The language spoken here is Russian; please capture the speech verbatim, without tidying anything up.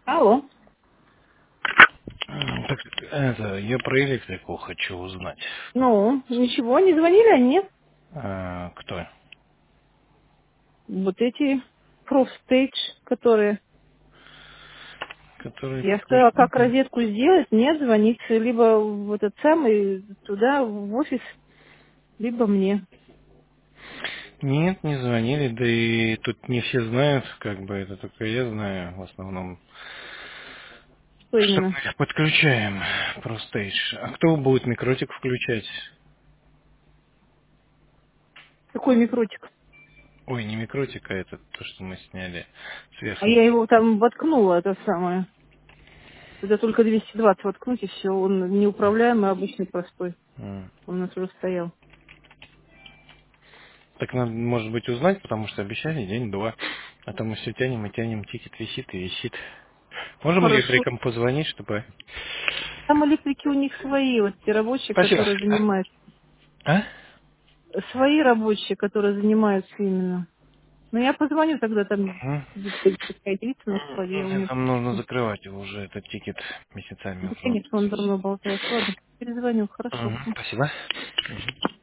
Алло. М, Так, это, я про электрику хочу узнать. Ну, ничего, не звонили они, нет? А, кто? Вот эти профстейдж, которые... Который Я сказала, как подключен? розетку сделать, нет, звонить либо в этот самый, туда, в офис, либо мне. Нет, не звонили, да и тут не все знают, как бы это только я знаю в основном. Что Что именно? мы их подключаем, простейдж. А кто будет микротик включать? Какой микротик? Ой, не микротик, а это то, что мы сняли А сверху. я его там воткнула, это самое. Туда только двести двадцать воткнуть, и все. Он неуправляемый, обычный, простой. М. Он у нас уже стоял. Так надо, может быть, узнать, потому что обещали день-два. А то мы все тянем и тянем, тикет висит и висит. Можем Хорошо. электрикам позвонить, чтобы... Там электрики у них свои, вот те рабочие, Спасибо. которые занимаются. А? Свои рабочие, которые занимаются именно. Ну, я позвоню тогда, там Мгм. такая девица на складе, я у нее Нам нужно спрошу. закрывать его уже, этот тикет месяцами Да, уже. конечно, он давно болтается. Ладно, перезвоню, хорошо. Мгм. Спасибо. Мгм.